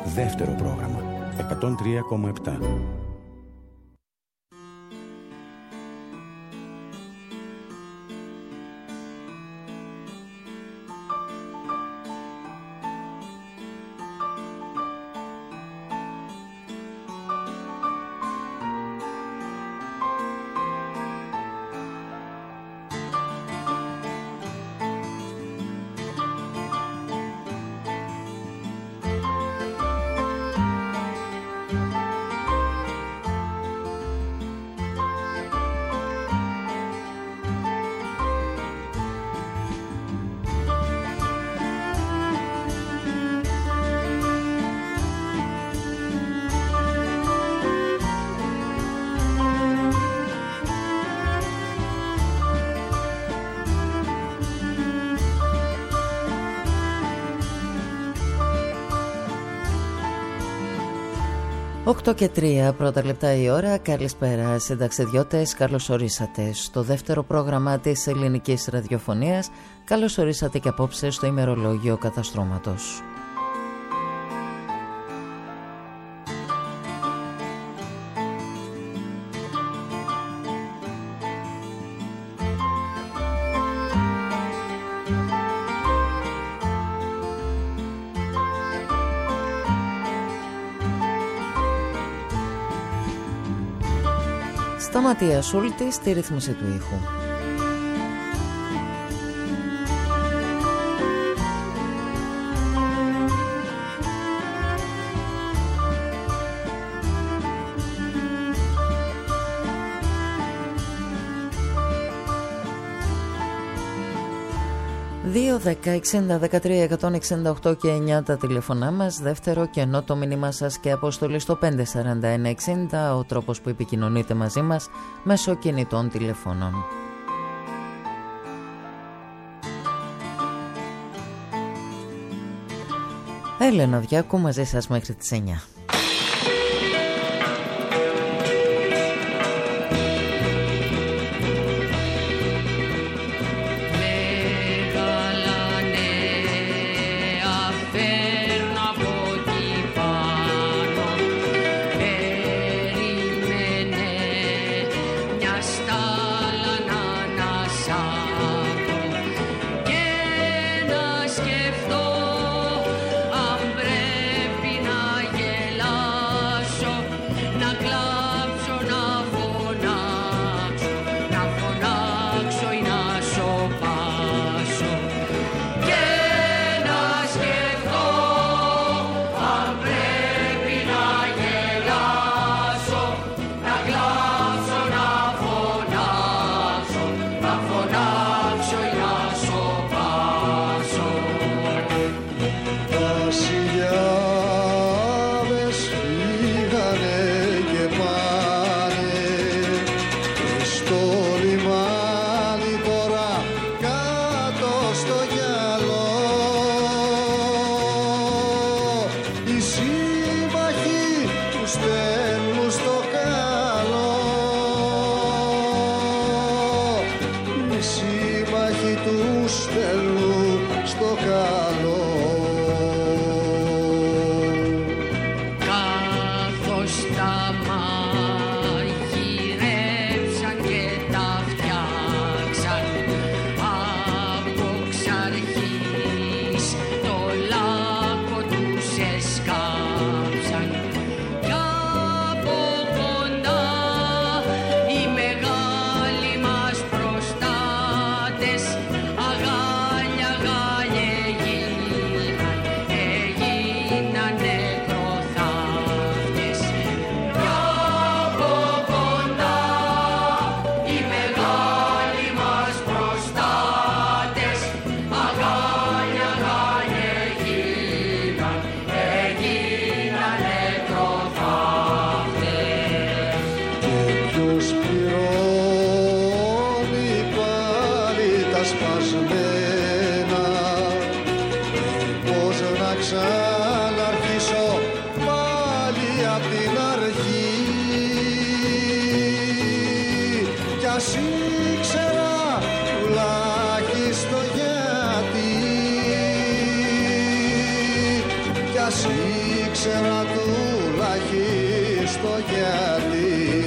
Δεύτερο πρόγραμμα 103,7. Οκτώ και 3 πρώτα λεπτά η ώρα. Καλησπέρα συνταξιδιώτες, καλώς ορίσατε στο δεύτερο πρόγραμμα της ελληνικής ραδιοφωνίας. Καλώς ορίσατε και απόψε στο ημερολόγιο καταστρώματος. Σταματία Σούλτη στη ρύθμιση του ήχου. ...2, 10, 60, 13, 168 και 9 τα τηλεφωνά μας. Δεύτερο και ενώ το μήνυμά σας και αποστολή στο 54160... ο τρόπος που επικοινωνείτε μαζί μας μέσω κινητών τηλεφώνων. Έλενα Διάκου μαζί σας μέχρι τις 9. Κι ας ήξερα ήξερα τουλάχιστον γιατί.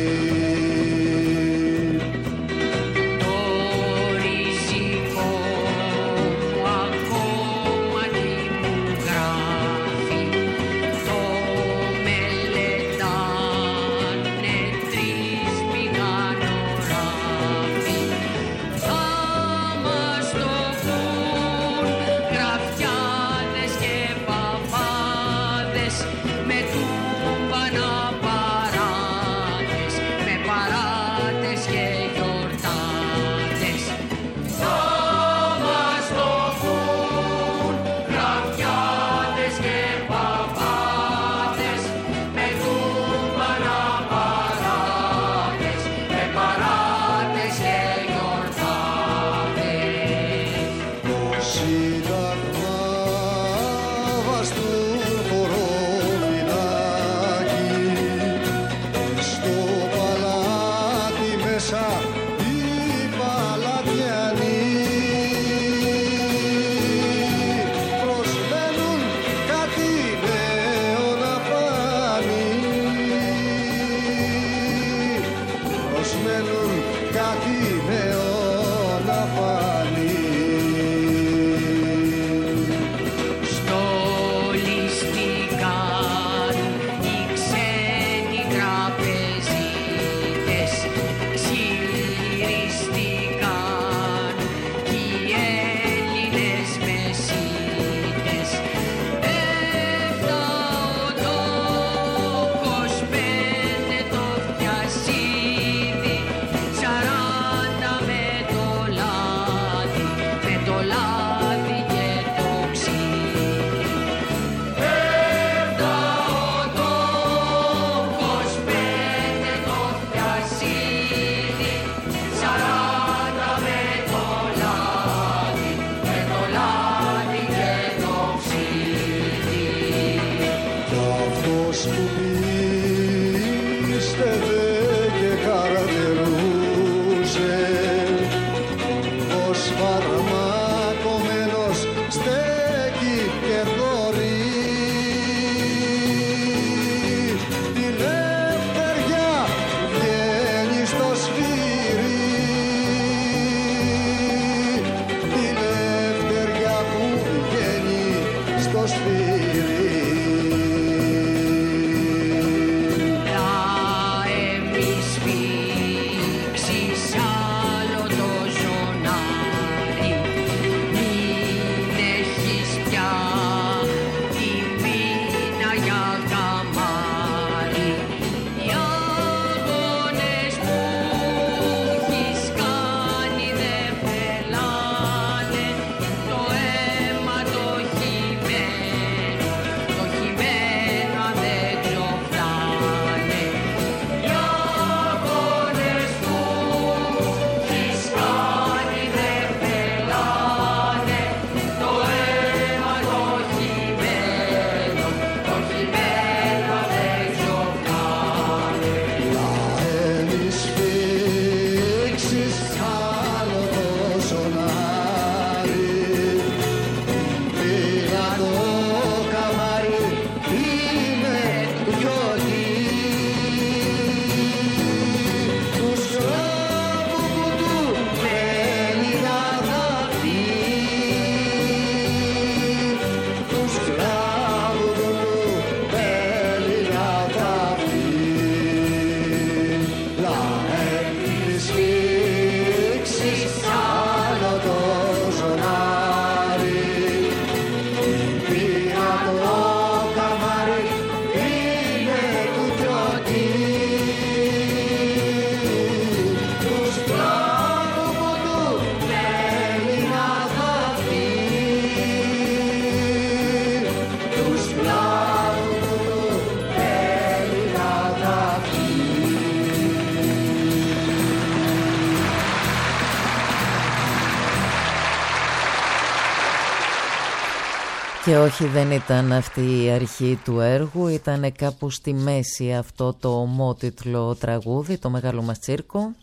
Και όχι, δεν ήταν αυτή η αρχή του έργου, ήταν κάπου στη μέση αυτό το ομότιτλο τραγούδι, το μεγάλο μας τσίρκο.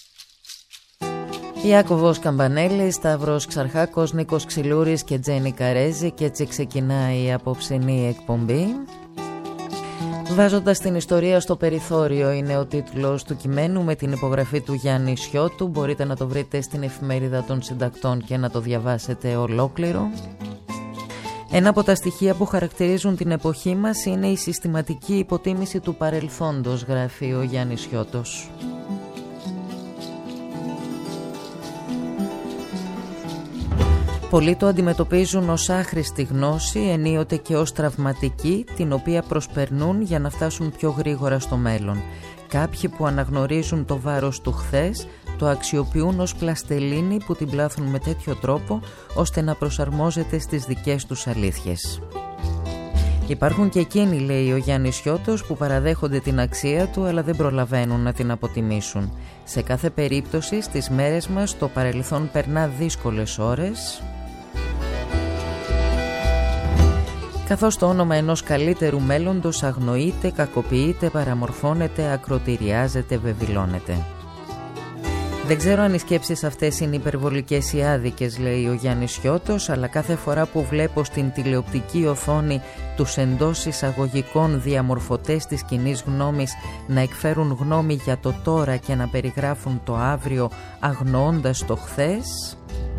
Ιάκωβος Καμπανέλης, Σταύρος Ξαρχάκος, Νίκος Ξυλούρης και Τζένι Καρέζη, και έτσι ξεκινάει η απόψινή εκπομπή. Βάζοντας την ιστορία στο περιθώριο είναι ο τίτλος του κειμένου με την υπογραφή του Γιάννη Σιώτου. Μπορείτε να το βρείτε στην Εφημερίδα των Συντακτών και να το διαβάσετε ολόκληρο. Ένα από τα στοιχεία που χαρακτηρίζουν την εποχή μας είναι η συστηματική υποτίμηση του παρελθόντος, γράφει ο Γιάννης Σιώτος. Πολλοί το αντιμετωπίζουν ως άχρηστη γνώση, ενίοτε και ως τραυματική, την οποία προσπερνούν για να φτάσουν πιο γρήγορα στο μέλλον. Κάποιοι που αναγνωρίζουν το βάρος του χθες, το αξιοποιούν ως πλαστελίνη που την πλάθουν με τέτοιο τρόπο, ώστε να προσαρμόζεται στις δικές τους αλήθειες. Υπάρχουν και εκείνοι, λέει ο Γιάννης Σιώτος, που παραδέχονται την αξία του αλλά δεν προλαβαίνουν να την αποτιμήσουν. Σε κάθε περίπτωση στις μέρες μας το παρελθόν περνά δύσκολες ώρες, καθώς το όνομα ενός καλύτερου μέλλοντος αγνοείται, κακοποιείται, παραμορφώνεται, ακροτηριάζεται, βεβηλώνεται. Δεν ξέρω αν οι σκέψεις αυτές είναι υπερβολικές ή άδικες, λέει ο Γιάννης Σιώτος, αλλά κάθε φορά που βλέπω στην τηλεοπτική οθόνη τους εντός εισαγωγικών διαμορφωτές της κοινής γνώμης να εκφέρουν γνώμη για το τώρα και να περιγράφουν το αύριο αγνοώντας το χθες,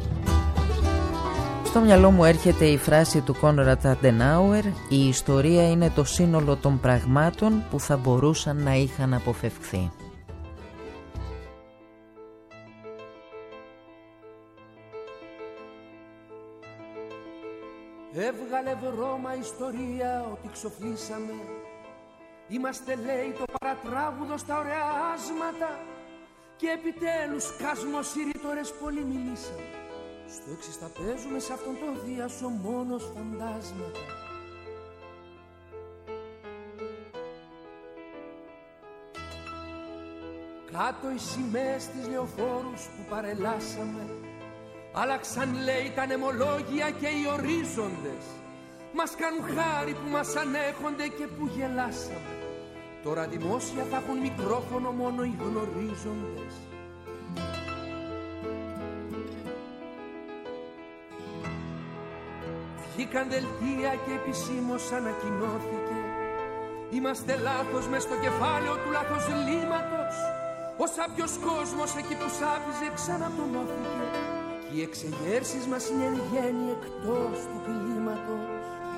στο μυαλό μου έρχεται η φράση του Κόνραντ Αντενάουερ: «Η ιστορία είναι το σύνολο των πραγμάτων που θα μπορούσαν να είχαν αποφευχθεί». Έβγαλε βρώμα ιστορία ότι ξοφλήσαμε. Είμαστε, λέει, το παρατράγουδο στα ωραία άσματα. Και επιτέλους κασμοσυρρήτορες πολύ μιλήσαμε. Στο έξις θα παίζουμε σε αυτόν τον διάσο μόνος φαντάσματα. Κάτω οι σημαίες της λεωφόρους που παρελάσαμε. Άλλαξαν, λέει, τα νεμολόγια και οι ορίζοντες. Μας κάνουν χάρη που μας ανέχονται και που γελάσαμε. Τώρα δημόσια θα έχουν μικρόφωνο μόνο οι γνωρίζοντες. Βγήκαν δελτία και επισήμως ανακοινώθηκε. Είμαστε λάθος μες στο κεφάλαιο του λαθοσλήματος. Ο σάπιος κόσμος εκεί που σάπιζε ξανατονώθηκε. Και οι εξεγέρσεις μας είναι εν γέννη εκτός του κλίματος.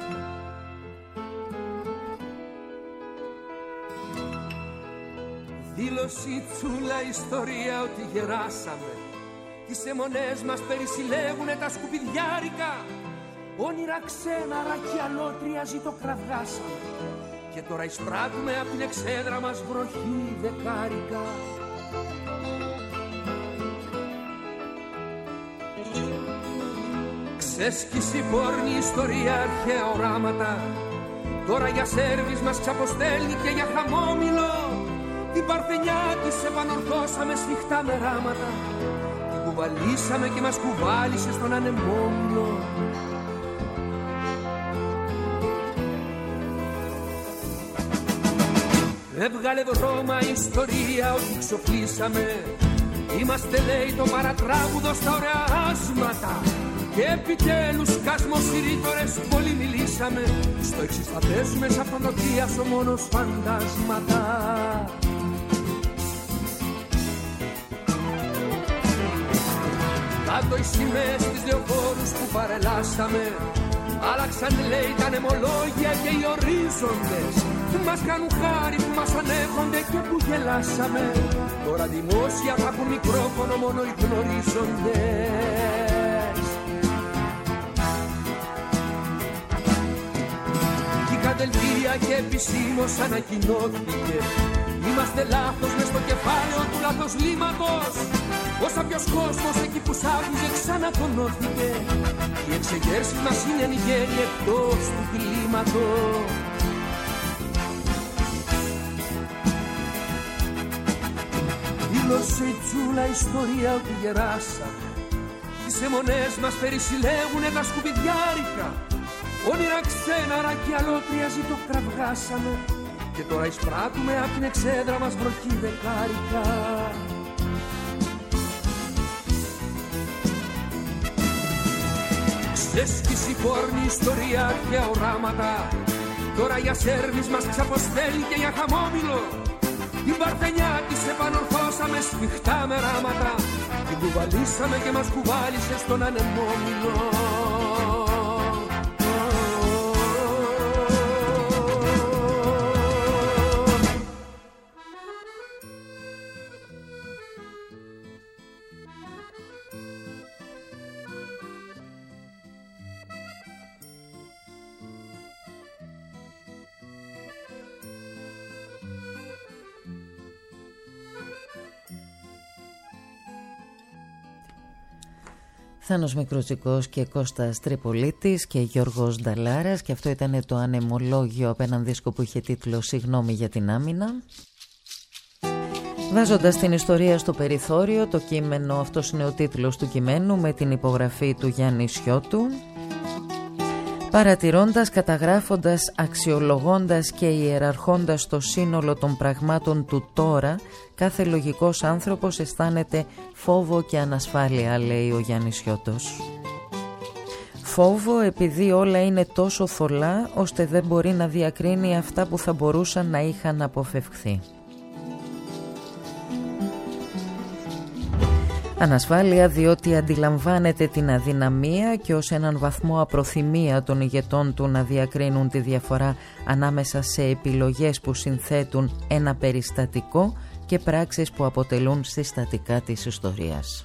Δήλωση τσούλα ιστορία ότι γεράσαμε. Τις αιμονές μας περισυλλέγουνε τα σκουπιδιάρικα. Όνειρα ξένα ρακιά λότρια ζητοκραυγάσαμε. Και τώρα εισπράττουμε απ' την εξέδρα μας βροχή δεκάρικα. Ξέσκηση πόρνη ιστορία αρχαία οράματα. Τώρα για σέρβις μας ξαποστέλνει και για χαμόμηλο. Την Παρθενιά της επανορθώσαμε σφιχτά με ράματα. Την κουβαλήσαμε και μας κουβάλισε στον ανεμόμηλο. Έβγαλε δρόμα ιστορία ότι ξοφλήσαμε. Είμαστε, λέει, το παρατράγουδο στα ωραία άσματα. Και επιτέλους κασμοσυρρήτορες πολύ μιλήσαμε. Στο εξής θα πέσουμε σαν φωνοτίασο μόνος φαντάσματα. Κάτω οι σημαίες της λεωφόρους που παρελάσαμε. Άλλαξαν, λέει, τα νεμολόγια και οι ορίζοντες. Μας κάνουν χάρη που μας ανέχονται και που γελάσαμε. Τώρα δημόσια θα έχουν μικρόφωνο μόνο οι γνωρίζοντες. Βγήκαν δελτία και επισήμως ανακοινώθηκε. Είμαστε λάθος μες στο κεφάλαιο του λαθοσλήματος. Ο σάπιος κόσμος εκεί που σάπιζε ξανατονώθηκε. Οι εξεγέρσεις μας είναι εν γέννη εκτός του κλίματος. Δήλωσε η τσούλα ιστορία ότι γεράσαμε. Τις αιμονές μας περισυλλέγουνε τα σκουπιδιάρικα. Όνειρα ξένα ρακιά λότρια ζητοκραυγάσαμε. Και τώρα εισπράττουμε απ' την εξέδρα μας βροχή δεκάρικα. Ξέσκηση πόρνη ιστορία αρχαία οράματα. Τώρα για σέρβις μας ξαποστέλει και για χαμόμηλο. Την παρθενιά της επανορθώσαμε σφιχτά με ράματα. Την κουβαλήσαμε και μας κουβάλισε στον ανεμόμηλο. Θάνος Μικροτζικός και Κώστας Τρυπολίτης και Γιώργος Νταλάρας, και αυτό ήταν το ανεμολόγιο από έναν δίσκο που είχε τίτλο «Συγγνώμη για την άμυνα». Βάζοντας την ιστορία στο περιθώριο, το κείμενο, αυτός είναι ο τίτλος του κειμένου, με την υπογραφή του Γιάννη Σιώτου. Παρατηρώντας, καταγράφοντας, αξιολογώντας και ιεραρχώντας το σύνολο των πραγμάτων του τώρα, κάθε λογικός άνθρωπος αισθάνεται φόβο και ανασφάλεια, λέει ο Γιάννης Σιώτος. Φόβο επειδή όλα είναι τόσο θολά ώστε δεν μπορεί να διακρίνει αυτά που θα μπορούσαν να είχαν αποφευχθεί. Ανασφάλεια διότι αντιλαμβάνεται την αδυναμία και ως έναν βαθμό απροθυμία των ηγετών του να διακρίνουν τη διαφορά ανάμεσα σε επιλογές που συνθέτουν ένα περιστατικό και πράξεις που αποτελούν συστατικά της ιστορίας.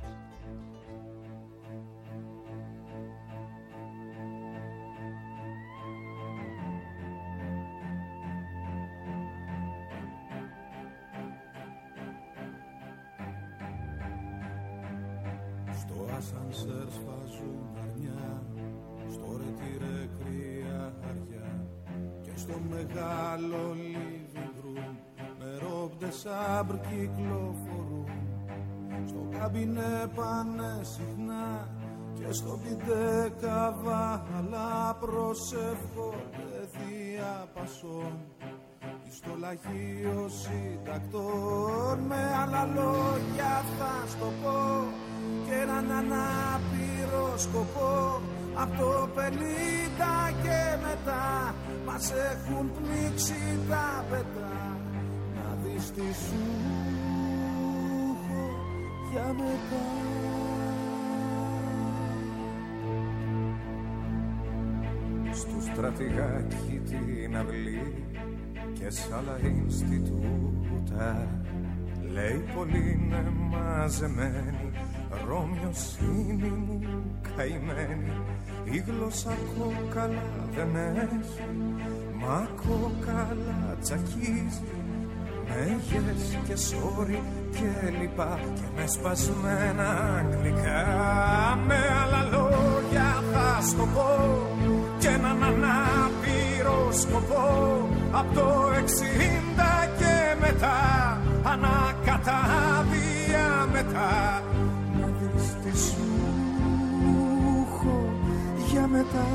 Ασανσέρ σφάζουν αρνιά, στο ρετυρέ κρύα χαριά και στο μεγάλο living room με ρόμπτε σάμπρ κυκλοφορούν. Στο καμπινέ πάνε συχνά και στο πιντέ καβάλα προσεύχονται διαπασών. Στο λαγείο συντακτών με άλλα λόγια θα στο πω και έναν ανάπηρο σκοπό. Απ' το 50 και μετά μας έχουν πνίξει τα πετά. Να δεις τι σου έχω για μετά. Στου στρατηγάκι την αυλή και σ' άλλα Ινστιτούτα, λέει πολύ είναι μαζεμένη, Ρώμιοσύνη μου καημένη. Η γλώσσα κόκαλα δεν έχει, μα κόκαλα τσακίζει, με yes και sorry και λοιπά και με σπασμένα αγγλικά. Με άλλα λόγια θα στο πω και έναν ανάπηρο σκοπό. Απ' το 60 και μετά, ανακατάβια μετά. Να δεις τι σου έχω για μετά.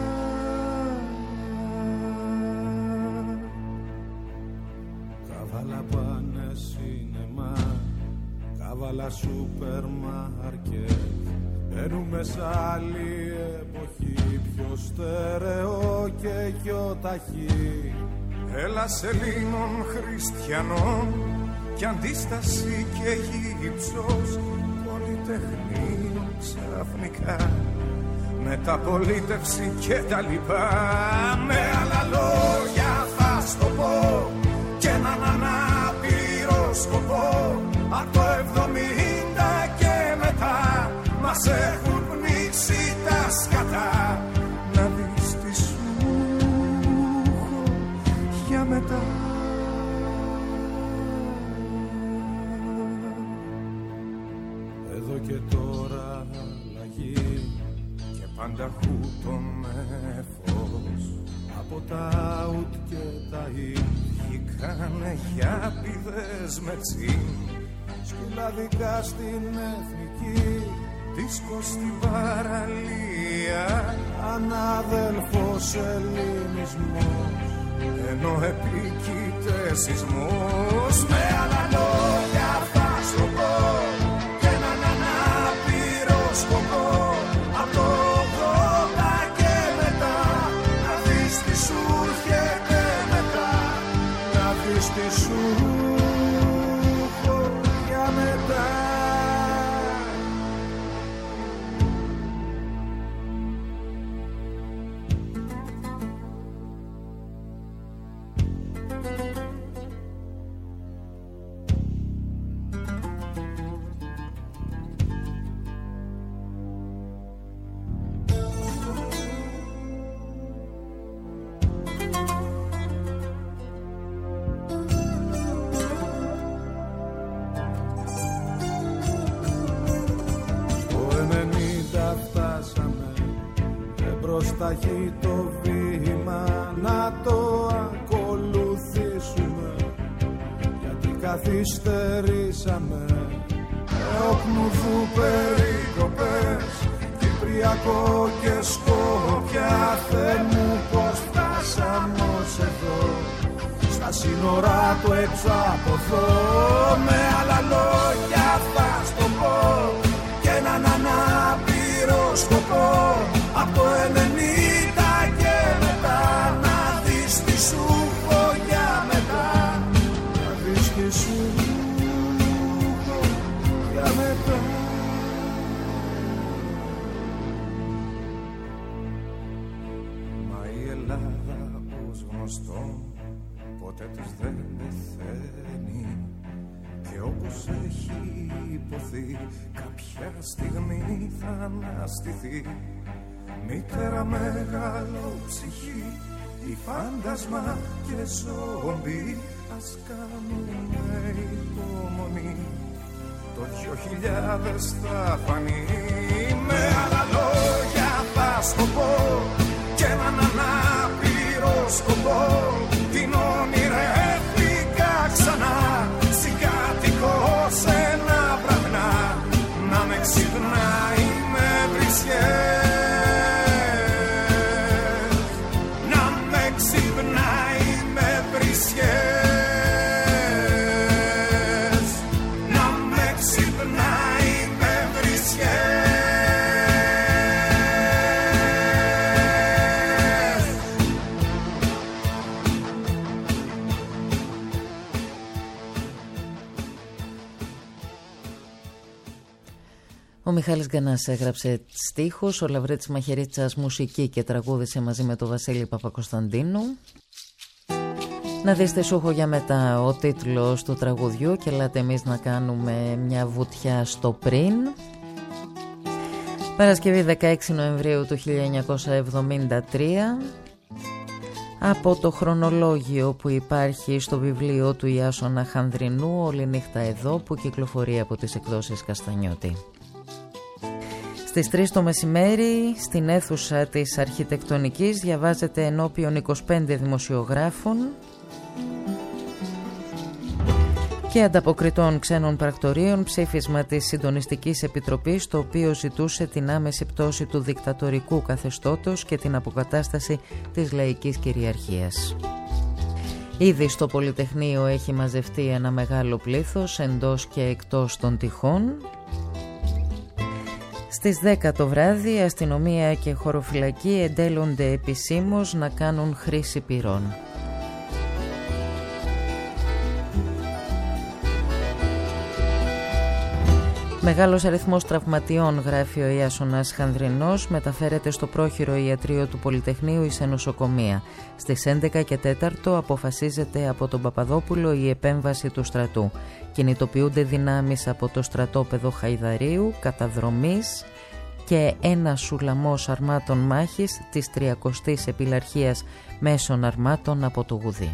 Καβάλα πάνε σινεμά, καβάλα σούπερ μάρκετ. Μπαίνουμε σ' άλλη εποχή, πιο στερεό και πιο ταχύ. Έλα Ελλήνων χριστιανών κι αντίσταση και γύψος, πολυτεχνείο ξαφνικά, μεταπολίτευση και τα λοιπά. Με άλλα λόγια θα στο πω και έναν ανάπηρο σκοπό. Απ' το 70 και μετά μας έχουν πνίξει τα σκατά. Να δεις τι σου έχω για μετά. Εδώ και τώρα αλλαγή και πάντα χούτο με φως. Από τα ουτ και τα βγήκανε για πηδές με τσιν. σκυλαδικά στην εθνική, δίσκο στην παραλία, ανάδελφος ελληνισμός, ενώ επίκειται σεισμός. Με άλλα λόγια θα σου πω και έναν ανάπηρο σκοπό. Απ' το 80 και μετά να δεις τι σου έρχεται βραχεί το βήμα να το ακολουθήσουμε, γιατί καθυστερήσαμε. Οκνουδού περικοπές, Κυπριακό και Σκόπια, Θεέ μου πως φτάσαμε ως εδώ, στα σύνορα του έξω από εδώ. Με άλλα λόγια θα στο πω και έναν ανάπηρο σκοπό, από το 90 και μετά, να δεις τι σου πω για μετά, να δεις τι σου πω για μετά. Μα η Ελλάδα ως γνωστό ποτέ τους δεν πεθαίνει, και όπως έχει υποθεί κάποια στιγμή θα αναστηθεί. Μητέρα μεγάλο ψυχή, η φάντασμα και ζόμπι, ας κάνουμε υπομονή, το 2000 θα φανεί. Με άλλα λόγια θα στο πω και έναν ανάπηρο σκοπό, την ονειρεύτηκα ξανά, συγκάτοικο σε ένα βραδινά, να με ξυπνάει με βρισιές, να με ξυπνάει με βρισιές, να με ξυπνάει με βρισιές. Ο Μιχάλης Γκανάς έγραψε στίχους, ο Λαβρέτης Μαχαιρίτσας μουσική και τραγούδισε μαζί με τον Βασίλη Παπακοσταντίνου. Να δεις τι σου έχω για μετά, ο τίτλος του τραγουδιού, και ελάτε εμείς να κάνουμε μια βουτιά στο πριν. Παρασκευή 16 Νοεμβρίου του 1973. Από το χρονολόγιο που υπάρχει στο βιβλίο του Ιάσονα Χανδρινού, «Όλη νύχτα εδώ», που κυκλοφορεί από τις εκδόσεις Καστανιώτη. Στις 3 το μεσημέρι, στην αίθουσα της Αρχιτεκτονικής, διαβάζεται ενώπιον 25 δημοσιογράφων και ανταποκριτών ξένων πρακτορείων ψήφισμα της Συντονιστικής Επιτροπής, το οποίο ζητούσε την άμεση πτώση του δικτατορικού καθεστώτος και την αποκατάσταση της λαϊκής κυριαρχίας. Ήδη στο Πολυτεχνείο έχει μαζευτεί ένα μεγάλο πλήθος εντός και εκτός των τυχών. Στις 10 το βράδυ, αστυνομία και χωροφυλακή εντέλονται επισήμως να κάνουν χρήση πυρών. Μεγάλος αριθμός τραυματιών, γράφει ο Ιάσονας Χανδρινός, μεταφέρεται στο πρόχειρο ιατρείο του Πολυτεχνείου ή σε νοσοκομεία. Στις 11 και 4 αποφασίζεται από τον Παπαδόπουλο η επέμβαση του στρατού. Κινητοποιούνται δυνάμεις από το στρατόπεδο Χαϊδαρίου, καταδρομής και ένα σουλαμός αρμάτων μάχης της 30ης Επιλαρχίας Μέσων Αρμάτων από το Γουδί.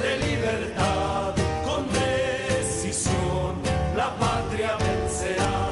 La patria vencerá.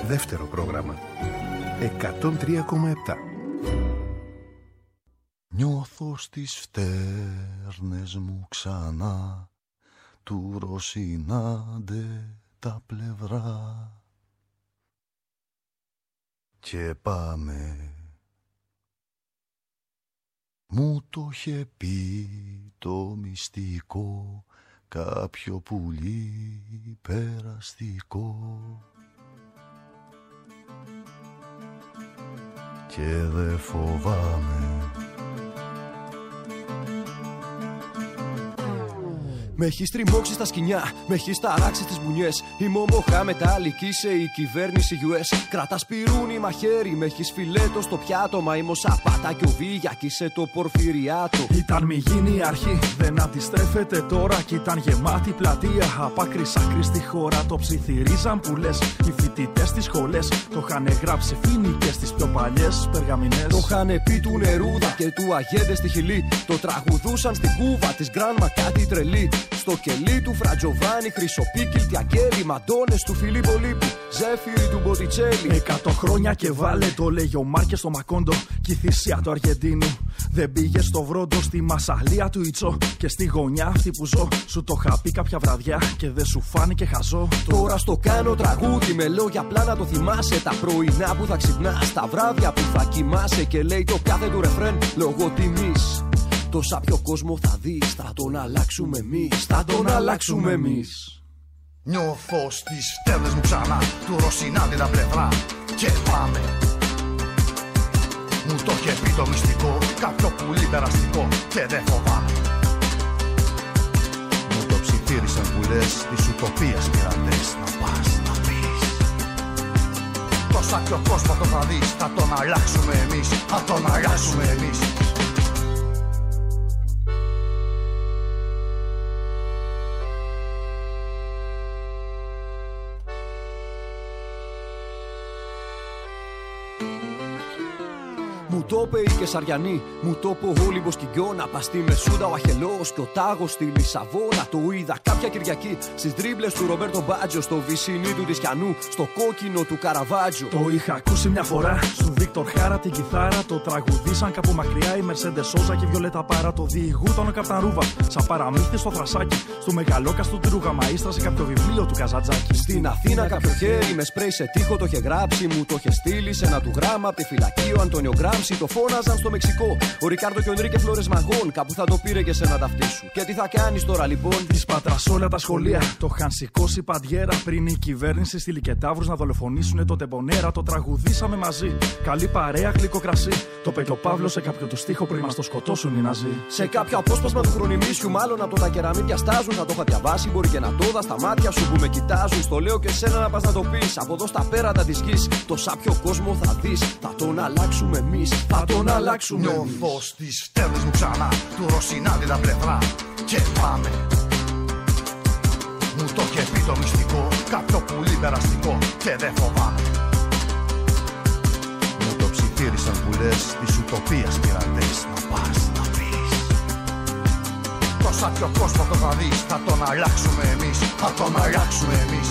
δεύτερο πρόγραμμα. 103,7. Νιώθω στις φτέρνες μου ξανά του Ρωσινάντε τα πλευρά και πάμε. Μου το είχε πει το μυστικό κάποιο πουλί περαστικό και δε φοβάμαι. Με έχεις τριμώξει στα σκοινιά, με έχεις ταράξει στις μπουνιές. Η μομοχά μετάλλικη, είσαι η κυβέρνηση US. Κρατάς πυρούνι μαχαίρι, με έχεις φιλέτο στο πιάτο. Μα είμαι ο Σαπάτα και ο Βίγια κι είσαι το Πορφυριάτο. Ήταν μη γίνει η αρχή, δεν αντιστρέφεται τώρα. Κι ήταν γεμάτη πλατεία, απ' άκρη σ' άκρη στη χώρα. Το ψιθυρίζαν που λες, οι φοιτητές στις σχολές. Το είχαν γράψει φοίνικες στις πιο παλιές περγαμηνές. Το είχαν πει του Νερούδα και του Αγέντε στη Χιλή. Το τραγουδούσαν στην Κούβα της Γκράνμα κάτι τρελή. Στο κελί του Φρατζοβάνι, Χρυσοπίκη, Τιαγκέλη, Μαντώνες του Φιλίππο Λίππη, Ζέφυρη του Μποτιτσέλη. 100 χρόνια και βάλε, το λέγει ο Μάρκες στο Μακόντο. Κι η θυσία του Αργεντίνου δεν πήγε στο Βρόντο, στη Μασαλία του Ιτσό. Και στη γωνιά αυτή που ζω, σου το είχα πει κάποια βραδιά και δεν σου φάνηκε χαζό. Τώρα στο κάνω τραγούδι με λόγια απλά να το θυμάσαι. Τα πρωινά που θα ξυπνάς, τα βράδια που θα κοιμάσαι. Και λέει το κάθε του ρεφρέν λόγω τιμής. Τόσα πιο κόσμο θα δεις, θα τον αλλάξουμε εμείς, θα τον αλλάξουμε εμείς. Νιώθω στις φτέρνες μου ξανά του Ρωσινάντε τα πλευρά και πάμε. Μου το είχε πει το μυστικό κάποιο πουλί περαστικό και δεν φοβάμαι. Μου το ψιθύρισαν που λες της ουτοπίας πειραντές. Να πας να πεις. Τόσα πιο κόσμο το θα δεις, θα τον αλλάξουμε εμείς, θα τον αλλάξουμε εμείς. Μου το είπε η Κεσαριανή, μου το είπε ο Όλυμπος Κιγκιώνα. Πας στη Μεσούντα ο Αχελός και ο Τάγος στη Λισαβόνα. Το είδα κάποια Κυριακή στις δρίμπλες του Ρομπέρτο Μπάτζο. Στο βυσινί του Τισιανού, στο κόκκινο του Καραβάτζο. Το είχα ακούσει μια φορά στο Βίκτορ Χάρα την κιθάρα. Το τραγουδίσαν κάπου μακριά η Μερσέντε Σόζα και η Βιολέτα Πάρα. Το διηγούταν ο Καπταρούβα, σαν παραμύθι στο θρασάκι. Στο μεγαλόκαστο του Ρούγα Μαΐστρα σε κάποιο βιβλίο του Καζατζάκη. Στην Αθήνα κάποιο χέρι με σπρέι σε τοίχο το είχε γράψει. Μου το είχε στείλει σε ένα του γράμμα από τη φυλακή ο Αντώνιο Γκράμψη. Το φώναζαν στο Μεξικό. Ο Ρικάρντο και ο Ενρίκε Φλόρες Μαγών. Κάπου θα το πήρε και σε ένα ταυτί σου. Και τι θα κάνεις τώρα λοιπόν? Τη πατράς όλα τα σχολεία. Το είχαν σηκώσει παντιέρα πριν η κυβέρνηση στείλει και ταύρους να δολοφονήσουν το τεμπονέρα. Το τραγουδήσαμε μαζί. Καλή παρέα, γλυκό κρασί. Το είπε και ο Παύλος σε κάποιο του στίχο πριν μας το σκοτώσουν οι Ναζί. Σε κάποιο απόσπασμα του χρονιμίσιου, μάλλον από τα κεραμίδια στάζουν. Θα το είχα διαβάσει, μπορεί και να το δω στα μάτια σου που με κοιτάζουν. Στο λέω και σένα να πας να το πεις. Από εδώ στα πέρατα της γης. Το σάπιο κόσμο θα δεις. Θα τον αλλάξουμε εμείς. Θα τον αλλάξουμε. Νιώθω στις φτέρνες μου ξανά του Ρωσινάντε τα πλευρά και πάμε. Μου το είχε πει το μυστικό κάποιο πουλί περαστικό και δεν φοβάμαι. Μου το ψιθύρισαν που λες της ουτοπίας πειραντές. Να πας να πεις. Τόσα πιο κόσμο το θα δεις, θα τον αλλάξουμε εμείς, θα τον αλλάξουμε εμείς.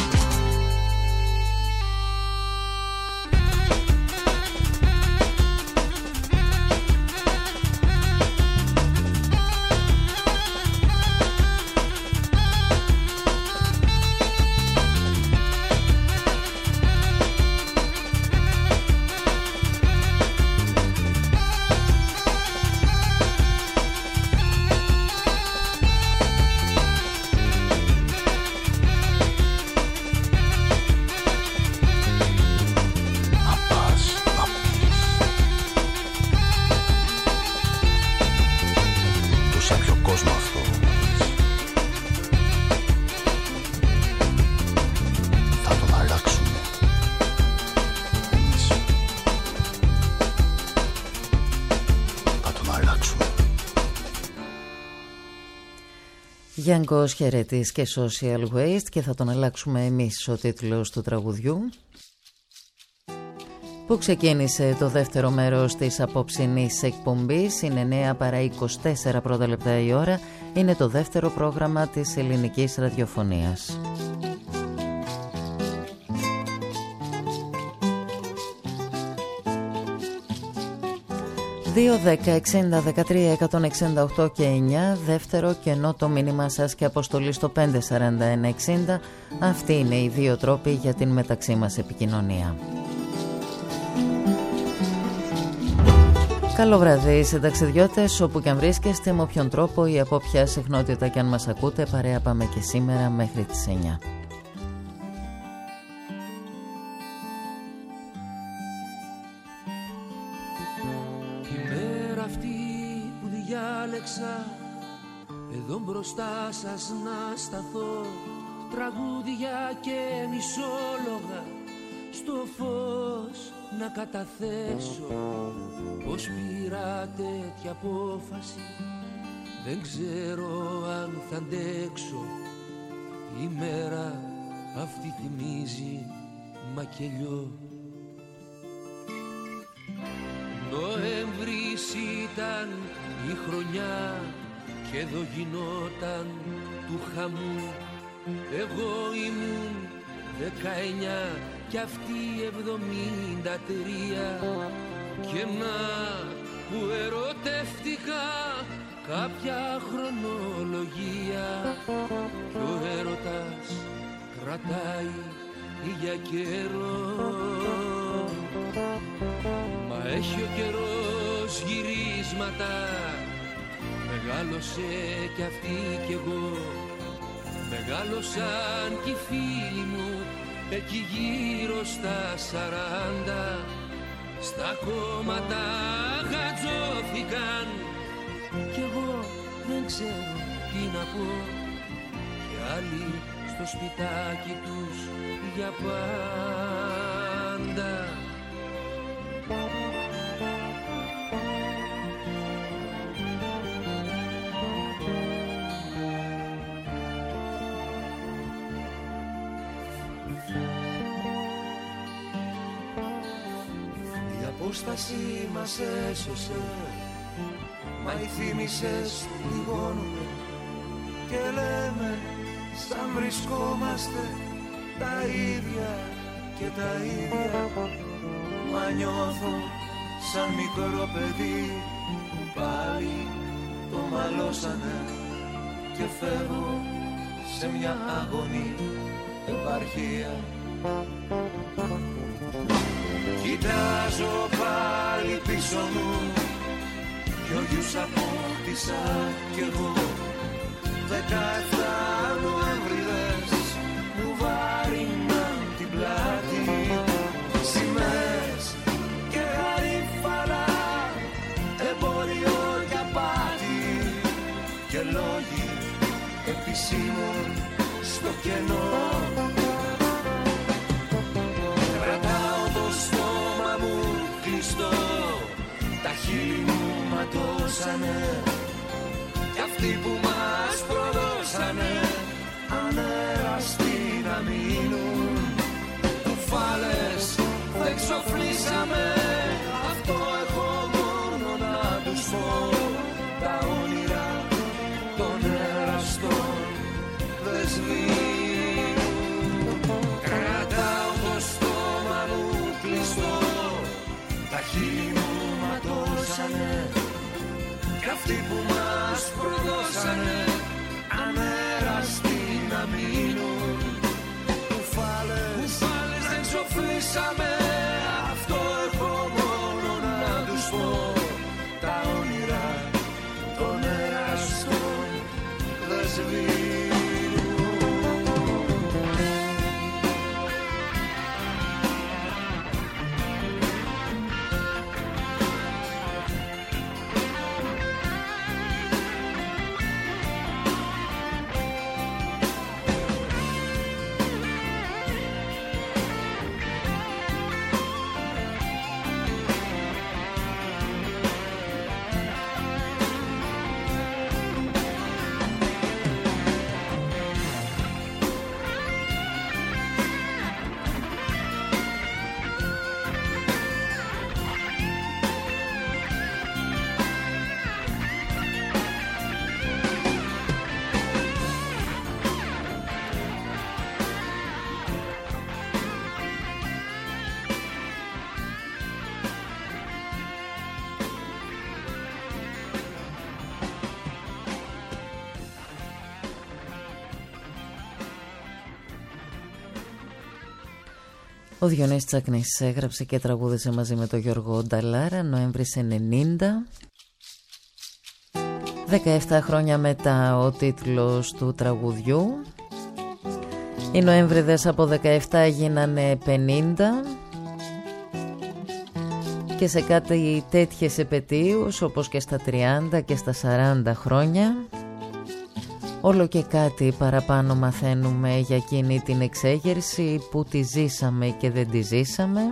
Γιάνγκος Χαιρέτης και Social Waste και θα τον αλλάξουμε εμείς, ο τίτλος του τραγουδιού που ξεκίνησε το δεύτερο μέρος της απόψινής εκπομπής. Είναι 9 παρά 24 πρώτα λεπτά η ώρα. Είναι το δεύτερο πρόγραμμα της ελληνικής ραδιοφωνίας. 2-10-60-13-168 και 9, δεύτερο κενό το μήνυμα σας και αποστολή στο 541-60. Αυτοί είναι οι δύο τρόποι για την μεταξύ μας επικοινωνία. Καλό βράδυ συνταξιδιώτες, όπου και αν βρίσκεστε, με όποιον τρόπο ή από ποια συχνότητα και αν μας ακούτε, παρέα πάμε και σήμερα μέχρι τις 9. Εδώ μπροστά σας να σταθώ, τραγούδια και μισόλογα στο φως να καταθέσω. Πως πήρα τέτοια απόφαση, δεν ξέρω αν θα αντέξω. Η μέρα αυτή θυμίζει μακελιό. Νοέμβρης ήταν η χρονιά και εδώ γινόταν του χαμού. Εγώ ήμουν 19 κι αυτή 73. Και να που ερωτεύτηκα κάποια χρονολογία. Κι ο έρωτας κρατάει για καιρό. Μα έχει ο καιρός γυρίσματα. Μεγάλωσε κι αυτή κι εγώ. Μεγάλωσαν κι οι φίλοι μου εκεί γύρω στα 40. Στα κόμματα γατζώθηκαν κι εγώ δεν ξέρω τι να πω. Και άλλοι στο σπιτάκι τους για πάντα. Η απόσταση μας έσωσε, μα οι θύμησες πληγώνουνε. Και λέμε σαν βρισκόμαστε τα ίδια και τα ίδια. Μα νιώθω σαν μικρό παιδί που πάλι το μαλώσανε. Και φεύγω σε μια αγωνή επαρχία. Κοιτάζω πάλι πίσω μου κι όγιους απόκτησα κι εγώ. 17 Νοέμβριδες μου βάριναν την πλάτη. Σημαίες και γαρίφαλα, εμπόριο και απάτη. Και λόγοι επισήμων στο κενό. Κρατάω το στόμα μου κλειστό, τα χείλη μου ματώσανε. Κι αυτοί που μας προδώσανε ανέραστοι να μείνουν. Κουφάλες δεν ξοφλήσαμε, αυτό έχω μόνο να τους πω. Τα όνειρα των εραστών δεν σβήνουν. Κρατάω το στόμα μου κλειστό, τα χείλη μου ματώσανε. Κι αυτοί που μας προδώσανε ανέραστοι να μείνουν. Κουφάλες δεν ξοφλήσαμε, αυτό έχω μόνο να τους πω. Τα όνειρα των εραστών δεν σβήνουν. Ο Διονύσης Τσακνής έγραψε και τραγούδισε μαζί με τον Γιώργο Νταλάρα, Νοέμβρης 90. 17 χρόνια μετά ο τίτλος του τραγουδιού. Οι Νοέμβριδες από 17 γίνανε 50 και σε κάτι τέτοιες επετείους όπως και στα 30 και στα 40 χρόνια όλο και κάτι παραπάνω μαθαίνουμε για εκείνη την εξέγερση που τη ζήσαμε και δεν τη ζήσαμε,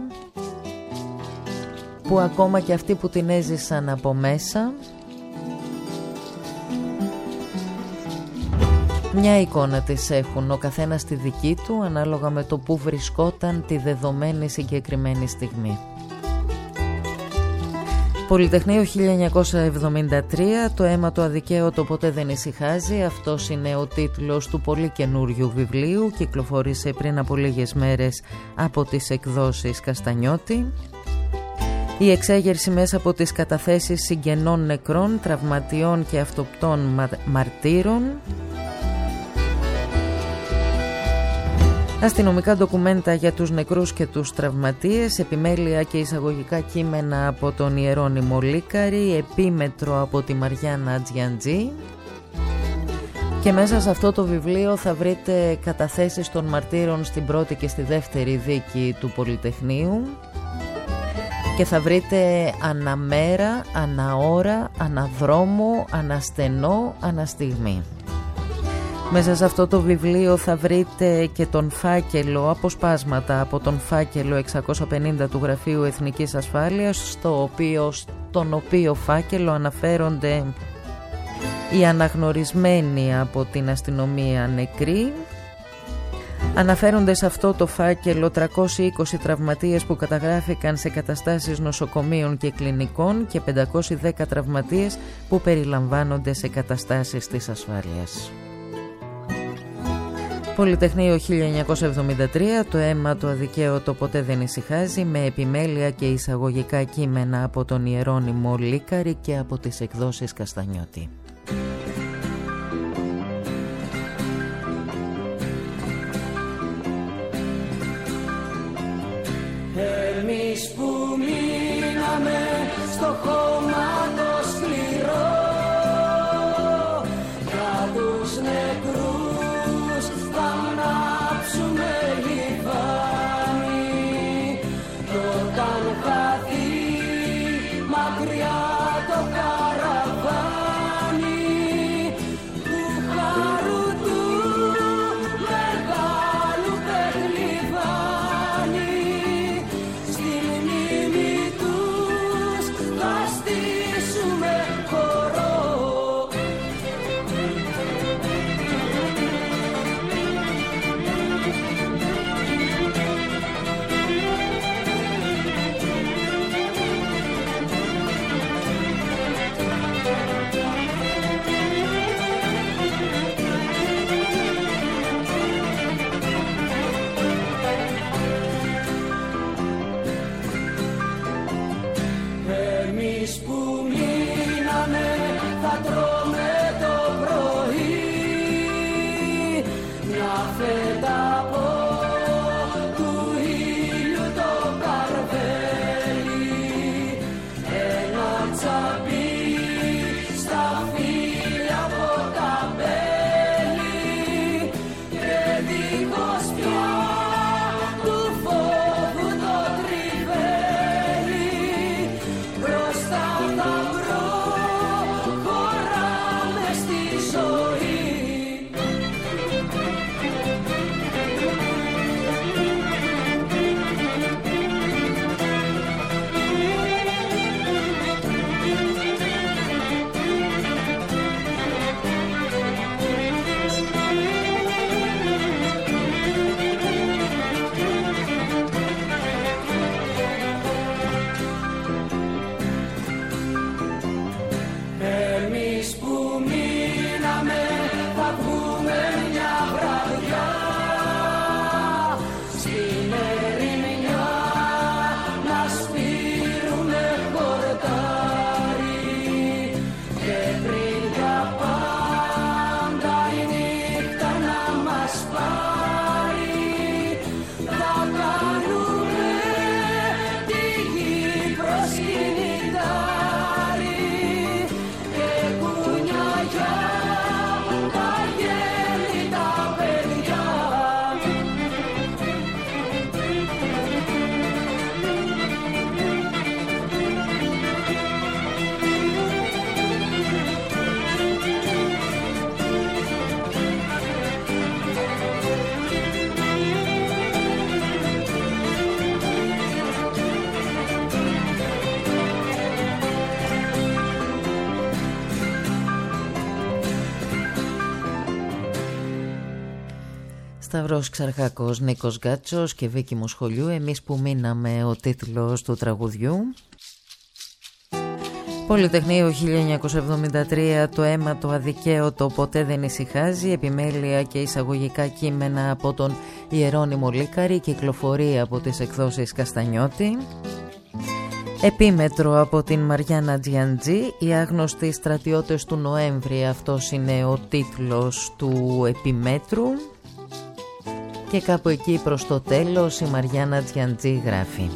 που ακόμα και αυτοί που την έζησαν από μέσα μια εικόνα της έχουν, ο καθένας τη δική του ανάλογα με το που βρισκόταν τη δεδομένη συγκεκριμένη στιγμή. Πολυτεχνείο 1973, το αίμα το αδικαίωτο ποτέ δεν ησυχάζει. Αυτός είναι ο τίτλος του πολύ καινούριου βιβλίου. Κυκλοφόρησε πριν από λίγες μέρες από τις εκδόσεις Καστανιώτη. Η εξέγερση μέσα από τις καταθέσεις συγγενών νεκρών, τραυματιών και αυτοπτών μαρτύρων. Αστυνομικά ντοκουμέντα για τους νεκρούς και τους τραυματίες, επιμέλεια και εισαγωγικά κείμενα από τον Ιερώνυμο Λίκαρη, επίμετρο από τη Μαριάννα Τζιαντζή. Και μέσα σε αυτό το βιβλίο θα βρείτε καταθέσεις των μαρτύρων στην πρώτη και στη δεύτερη δίκη του Πολυτεχνείου και θα βρείτε αναμέρα, αναώρα, αναδρόμο, αναστενό, αναστιγμή. Μέσα σε αυτό το βιβλίο θα βρείτε και τον φάκελο, αποσπάσματα από τον φάκελο 650 του Γραφείου Εθνικής Ασφάλειας, στον οποίο φάκελο αναφέρονται οι αναγνωρισμένοι από την αστυνομία νεκροί. Αναφέρονται σε αυτό το φάκελο 320 τραυματίες που καταγράφηκαν σε καταστάσεις νοσοκομείων και κλινικών και 510 τραυματίες που περιλαμβάνονται σε καταστάσεις της ασφάλειας. Πολυτεχνείο 1973, το αίμα το αδικαίωτο ποτέ δεν ησυχάζει, με επιμέλεια και εισαγωγικά κείμενα από τον Ιερώνυμο Λίκαρη και από τις εκδόσεις Καστανιώτη. Εμείς που μείναμε στο χώμα το σκληρό για τους νεκρούς θα ανάψουμε λιβάνι κι όταν χαθεί μακριά το καραβάνι του χαρούτου μεγάλου παιχνιβάνι στη μνήμη τους θα στήσουμε χορό. Εμείς που μείναμε θα τρώμε το πρωί μια φέτα από του ήλιου το καρβέλι, ένα τσαπί στα φίλια από τα μπέλη και δίχως πια του φόβου το τριβέλι μπροστά θα προχωρά Σταυρός Ξαρχάκος, Νίκος Γκάτσος και Βίκη Μοσχολιού. Εμείς που μείναμε, ο τίτλος του τραγουδιού. Πολυτεχνείο 1973, το αίμα το αδικαίωτο ποτέ δεν ησυχάζει. Επιμέλεια και εισαγωγικά κείμενα από τον Ιερώνυμο Λίκαρη, κυκλοφορία από τις εκδόσεις Καστανιώτη. Επίμετρο από την Μαριάννα Τζιαντζή, οι άγνωστοι στρατιώτες του Νοέμβρη, αυτός είναι ο τίτλος του επιμέτρου. Και κάπου εκεί προς το τέλος η Μαριάννα Τζιαντζή γράφει: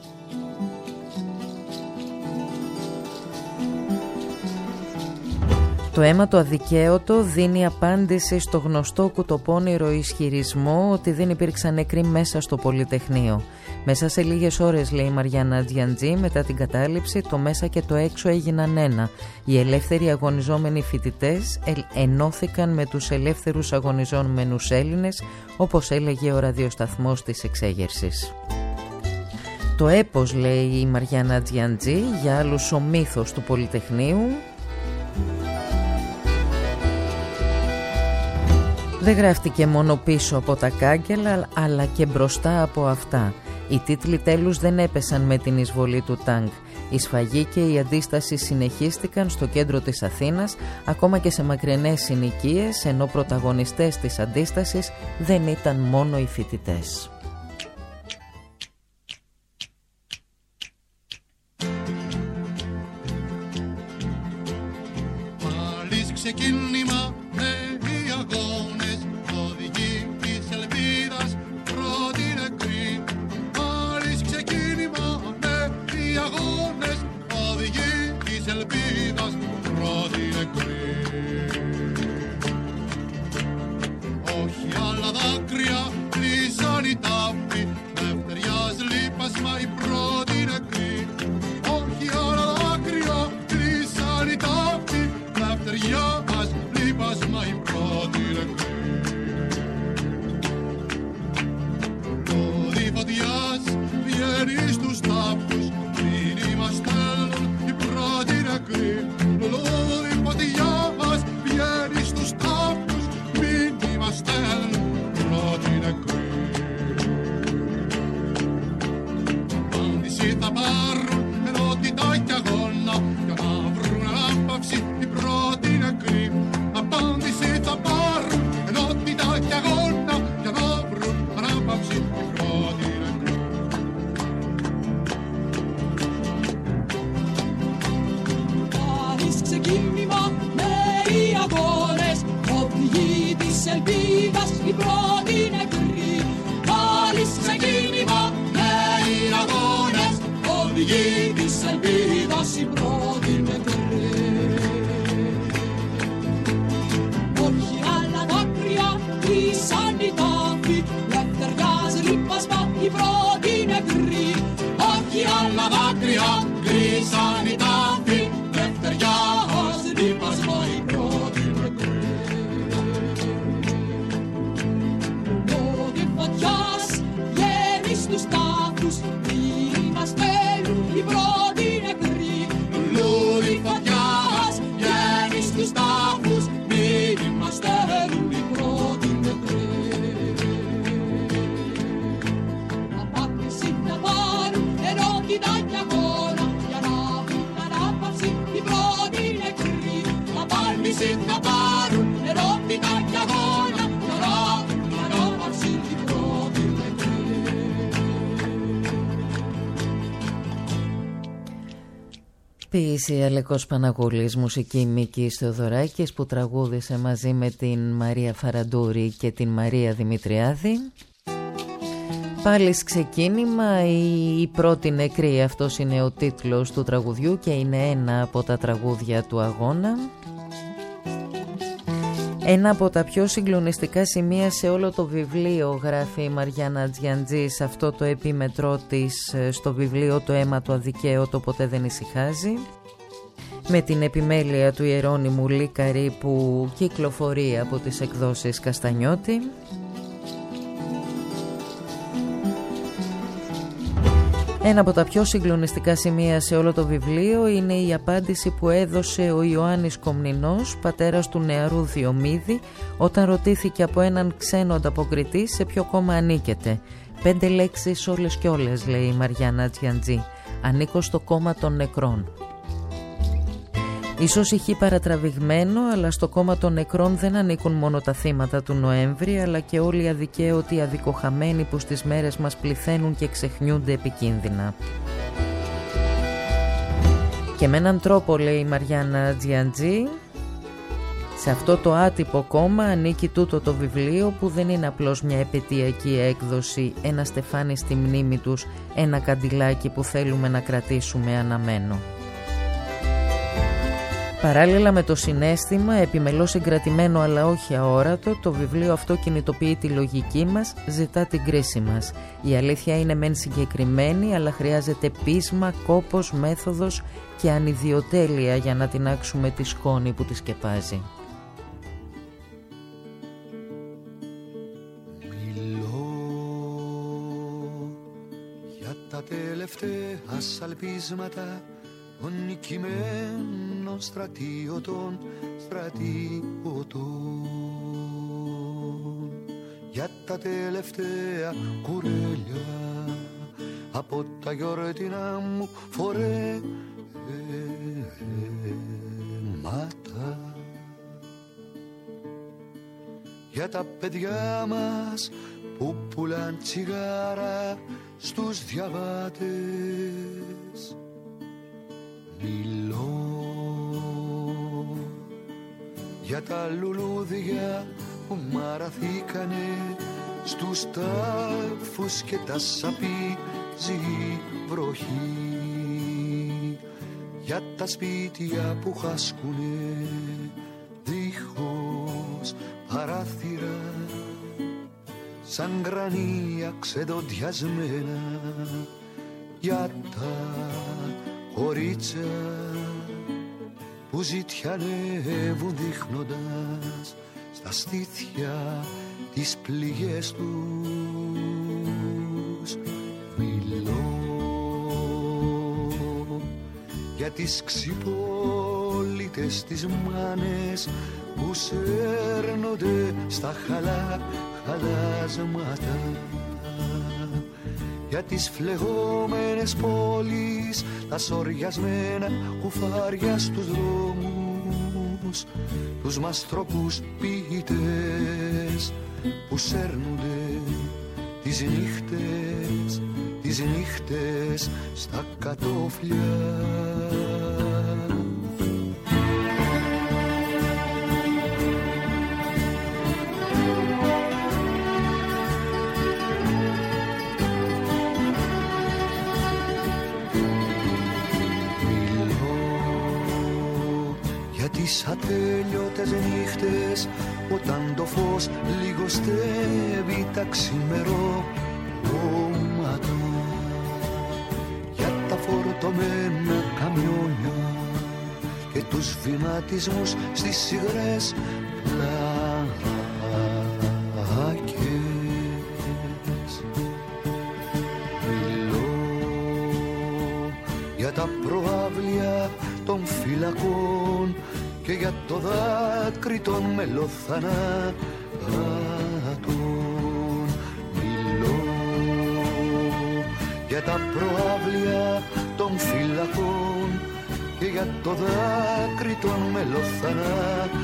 Το αίμα το αδικαίωτο δίνει απάντηση στο γνωστό κουτοπώνυρο ισχυρισμό ότι δεν υπήρξαν νεκροί μέσα στο Πολυτεχνείο. Μέσα σε λίγες ώρες, λέει η Μαριάννα Τζιαντζή, μετά την κατάληψη, το μέσα και το έξω έγιναν ένα. Οι ελεύθεροι αγωνιζόμενοι φοιτητές ενώθηκαν με τους ελεύθερους αγωνιζόμενους Έλληνες, όπως έλεγε ο ραδιοσταθμός της εξέγερσης. Το έπος, λέει η Μαριάννα Τζιαντζή, για άλλους ο μύθος του Πολυτεχνείου. Δεν γράφτηκε μόνο πίσω από τα κάγκελα, αλλά και μπροστά από αυτά. Οι τίτλοι τέλους δεν έπεσαν με την εισβολή του τάγκ. Η σφαγή και η αντίσταση συνεχίστηκαν στο κέντρο της Αθήνας, ακόμα και σε μακρινές συνοικίες, ενώ πρωταγωνιστές της αντίστασης δεν ήταν μόνο οι φοιτητές. Πάλι ξεκίνημα με οι αγώνες, οδηγοί της ελπίδας πρώτη νεκρή. Πάλι ξεκίνημα με οι αγώνες, οδηγοί της ελπίδας πρώτη νεκρή. Όχι άλλα δάκρυα κλείσαν οι τάφοι, δευτεριάς λείπασμα η πρώτη νεκρή. Όχι άλλα δάκρυα κλείσαν οι τάφοι, δευτεριάς λείπασμα η πρώτη νεκρή. Πόδι φωτιάς βγαίνει στους τάφους, μήνυμα στέλνουν οι πρώτοι νεκροί. Πόδι φωτιάς βγαίνει στους τάφους, μήνυμα στέλνουν οι πρώτοι νεκροί. Απάντηση θα πάρουν ενότητα κι αγώνα, για να βρουν ανάπαυση οι πρώτοι νεκροί. Απάντηση θα πάρουν ενότητα κι αγώνα, για να βρουν ανάπαυση οι πρώτοι νεκροί. Πάλι ξεκίνημα με οι αγώνες, οδηγοί της ελπίδας οι πρώτοι νεκροί. Πάλι ξεκίνημα με οι αγώνες, οδηγοί της ελπίδας οι πρώτοι νεκροί. Όχι άλλα δάκρυα κλείσαν οι τάφοι, λευτεριάς λείπασμα οι πρώτοι νεκροί. Όχι άλλα δάκρυα κλείσαν οι τάφοι, λευτεριάς λείπασμα οι πρώτοι νεκροί. Πόδι φωτιάς βγαίνει στους τάφους, μήνυμα στέλνουν οι πρώτοι νεκροί. Λουλούδι φωτιάς βγαίνει στους τάφους, μήνυμα στέλνουν οι πρώτοι νεκροί. Απάντηση θα πάρουν ενότητα κι αγώνα, για να βρουν ανάπαυση οι πρώτοι νεκροί. Απάντηση θα πάρουν ενότητα κι αγώνα, για να βρουν ανάπαυση οι πρώτοι νεκροί. Ποίηση Αλεκός Παναγούλης, μουσική Μίκης Θεοδωράκης, που τραγούδισε μαζί με την Μαρία Φαραντούρη και την Μαρία Δημητριάδη. Πάλι ξεκίνημα, η πρώτη νεκρή, αυτός είναι ο τίτλος του τραγουδιού και είναι ένα από τα τραγούδια του αγώνα. Ένα από τα πιο συγκλονιστικά σημεία σε όλο το βιβλίο, γράφει η Μαριάννα Τζιαντζή σε αυτό το επίμετρό της στο βιβλίο «Το αίμα το αδικαίωτο ποτέ δεν ησυχάζει», με την επιμέλεια του Ιερώνυμου Λίκαρη, που κυκλοφορεί από τις εκδόσεις Καστανιώτη. Ένα από τα πιο συγκλονιστικά σημεία σε όλο το βιβλίο είναι η απάντηση που έδωσε ο Ιωάννης Κομνηνός, πατέρας του νεαρού Διομήδη, όταν ρωτήθηκε από έναν ξένο ανταποκριτή σε ποιο κόμμα ανήκεται. 5 λέξεις όλες και όλες, λέει η Μαριάννα Τζιαντζή. Ανήκω στο κόμμα των νεκρών. Ίσως ηχεί παρατραβηγμένο, αλλά στο κόμμα των νεκρών δεν ανήκουν μόνο τα θύματα του Νοέμβρη, αλλά και όλοι οι αδικαίωτοι αδικοχαμένοι που στις μέρες μας πληθαίνουν και ξεχνιούνται επικίνδυνα. Και με έναν τρόπο, λέει η Μαριάννα Τζιαντζή, σε αυτό το άτυπο κόμμα ανήκει τούτο το βιβλίο, που δεν είναι απλώς μια επαιτειακή έκδοση, ένα στεφάνι στη μνήμη τους, ένα καντιλάκι που θέλουμε να κρατήσουμε αναμένο. Παράλληλα με το συναίσθημα, επιμελώς συγκρατημένο αλλά όχι αόρατο, το βιβλίο αυτό κινητοποιεί τη λογική μας, ζητά την κρίση μας. Η αλήθεια είναι μεν συγκεκριμένη, αλλά χρειάζεται πείσμα, κόπος, μέθοδος και ανιδιοτέλεια για να τινάξουμε τη σκόνη που τη σκεπάζει. Μιλώ για τα τελευταία σαλπίσματα των νικημένων στρατιωτών, για τα τελευταία κουρέλια από τα γιορτινά μου φορέματα, για τα παιδιά μας που πουλάν τσιγάρα στους διαβάτες. Μιλώ για τα λουλούδια που μαραθήκανε στους τάφους και τα σαπίζει βροχή, για τα σπίτια που χάσκουνε δίχως παράθυρα, σαν γρανία ξεδοντιασμένα, για τα κορίτσια που ζητιανεύουν δείχνοντας στα στήθια τις πληγές τους. Μιλώ για τις ξυπόλυτες τις μάνες που σέρνονται στα χαλάσματα, για τις φλεγόμενες πόλεις, τα σοριασμένα κουφάρια στους δρόμους, τους μαστροπούς ποιητές που σέρνονται τις νύχτες στα κατόφλια. Τις ατέλειωτες νύχτες, όταν το φως λιγοστεύει τα ξημερώματα, για τα φορτωμένα καμιόνια και τους βηματισμούς στις υγρές πλάκες. Μιλώ για τα προαύλια των φυλακών και για το δάκρυ των μελοθανάτων. Μιλώ για τα προαύλια των φυλακών και για το δάκρυ των μελοθανάτων.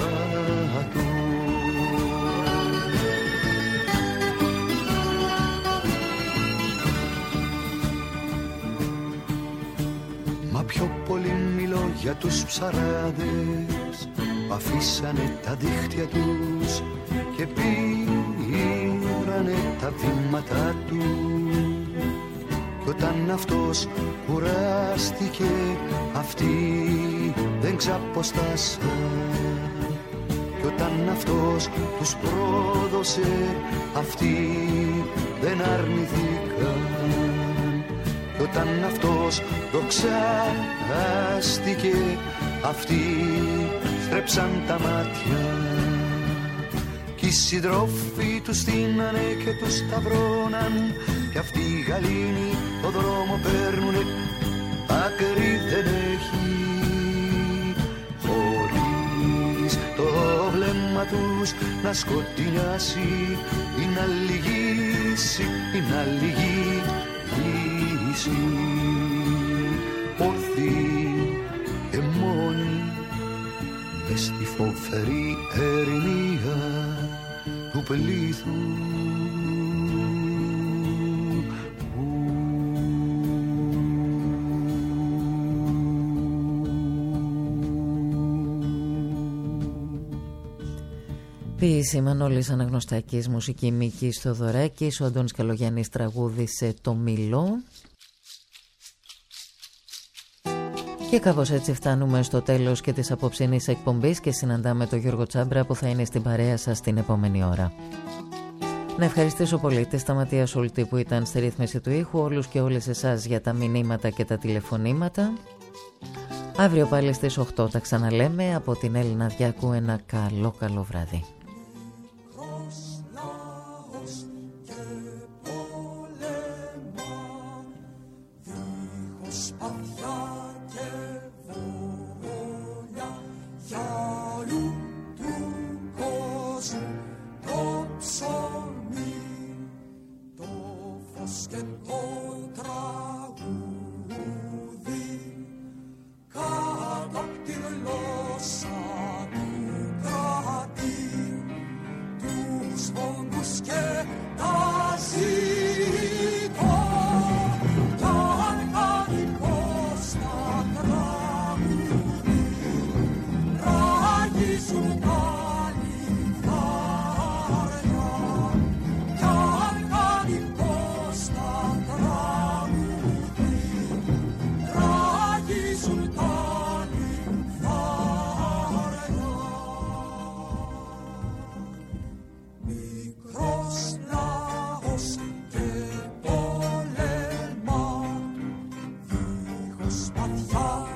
Μα πιο πολύ μιλώ για τους ψαράδες που αφήσανε τα δίχτυα τους και πήρανε τα βήματά του, κι όταν αυτός κουράστηκε αυτοί δεν ξαποστάσαν, κι όταν αυτός τους πρόδωσε αυτοί δεν αρνηθήκαν, κι όταν αυτός δοξάστηκε αυτοί στρέψαν τα μάτια, κι οι συντρόφοι τους στείνανε και τους σταυρώναν κι αυτή η γαλήνη το δρόμο παίρνουνε, άκρη δεν έχει. Χωρίς το βλέμμα τους να σκοτεινιάσει, ή να λυγίσει, ή να λυγίσει. Ορθή και μόνη μες στη φοβερή ερημία του πλήθους. Ποίηση Μανώλης Αναγνωστάκης, μουσική Μίκης Θοδωράκης, ο Αντώνης Καλογιάννης τραγούδισε το Μήλο. Και κάπως έτσι φτάνουμε στο τέλος και της απόψινής εκπομπής και συναντάμε τον Γιώργο Τσάμπρα που θα είναι στην παρέα σας την επόμενη ώρα. Να ευχαριστήσω πολύ τη Σταματία Σούλτη που ήταν στη ρύθμιση του ήχου, όλους και όλες εσάς για τα μηνύματα και τα τηλεφωνήματα. Αύριο πάλι στις 8 τα ξαναλέμε. Από την Έλληνα Διάκου ένα καλό βράδυ. Σπαθιά